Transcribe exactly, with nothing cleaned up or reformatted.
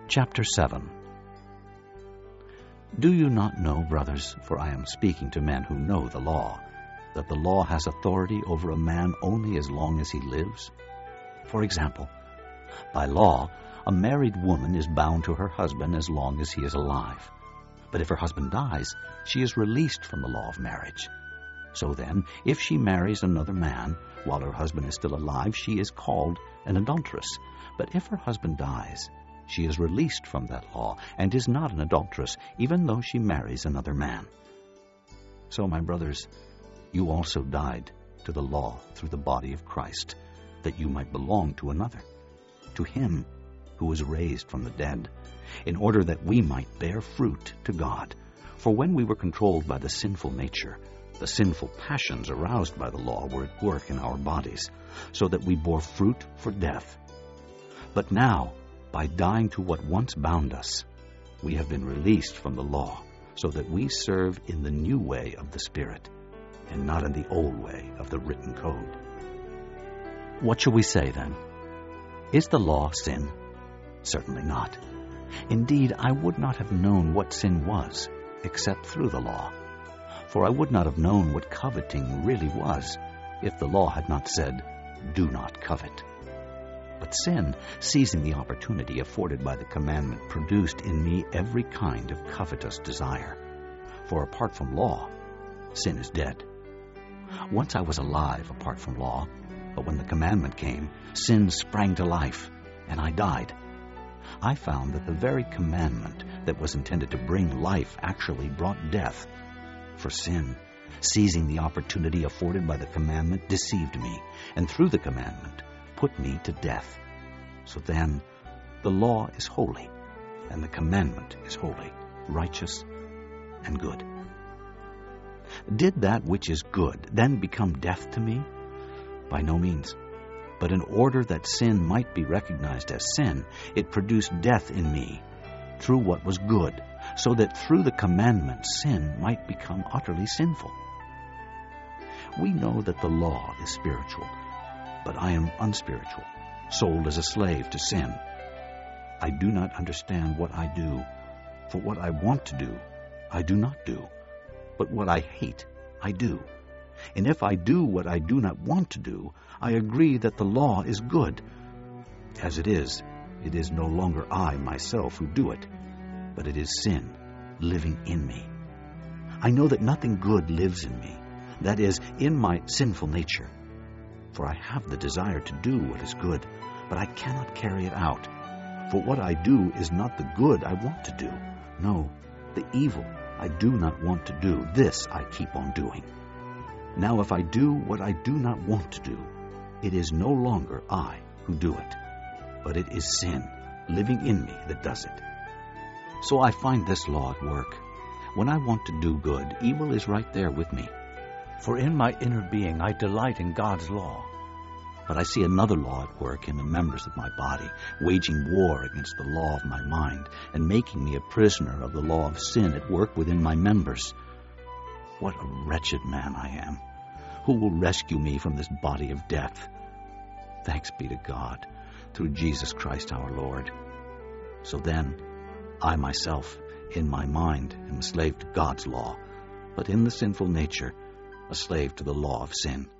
Chapter seven. Do you not know, brothers, for I am speaking to men who know the law, that the law has authority over a man only as long as he lives? For example, by law, a married woman is bound to her husband as long as he is alive. But if her husband dies, she is released from the law of marriage. So then, if she marries another man while her husband is still alive, she is called an adulteress. But if her husband dies, she is released from that law and is not an adulteress, even though she marries another man. So, my brothers, you also died to the law through the body of Christ, that you might belong to another, to him who was raised from the dead, in order that we might bear fruit to God. For when we were controlled by the sinful nature, the sinful passions aroused by the law were at work in our bodies, so that we bore fruit for death. But now, by dying to what once bound us, we have been released from the law, so that we serve in the new way of the Spirit, and not in the old way of the written code. What shall we say then? Is the law sin? Certainly not. Indeed, I would not have known what sin was, except through the law. For I would not have known what coveting really was, if the law had not said, "Do not covet." But sin, seizing the opportunity afforded by the commandment, produced in me every kind of covetous desire. For apart from law, sin is dead. Once I was alive apart from law, but when the commandment came, sin sprang to life, and I died. I found that the very commandment that was intended to bring life actually brought death. For sin, seizing the opportunity afforded by the commandment, deceived me, and through the commandment put me to death. So then, the law is holy, and the commandment is holy, righteous, and good. Did that which is good then become death to me? By no means. But in order that sin might be recognized as sin, it produced death in me through what was good, so that through the commandment sin might become utterly sinful. We know that the law is spiritual, but I am unspiritual, sold as a slave to sin. I do not understand what I do, for what I want to do, I do not do, but what I hate, I do. And if I do what I do not want to do, I agree that the law is good. As it is, it is no longer I myself who do it, but it is sin living in me. I know that nothing good lives in me, that is, in my sinful nature. For I have the desire to do what is good, but I cannot carry it out. For what I do is not the good I want to do. No, the evil I do not want to do, this I keep on doing. Now if I do what I do not want to do, it is no longer I who do it, but it is sin living in me that does it. So I find this law at work. When I want to do good, evil is right there with me. For in my inner being I delight in God's law. But I see another law at work in the members of my body, waging war against the law of my mind, and making me a prisoner of the law of sin at work within my members. What a wretched man I am! Who will rescue me from this body of death? Thanks be to God, through Jesus Christ our Lord. So then, I myself, in my mind, am a slave to God's law, but in the sinful nature, a slave to the law of sin.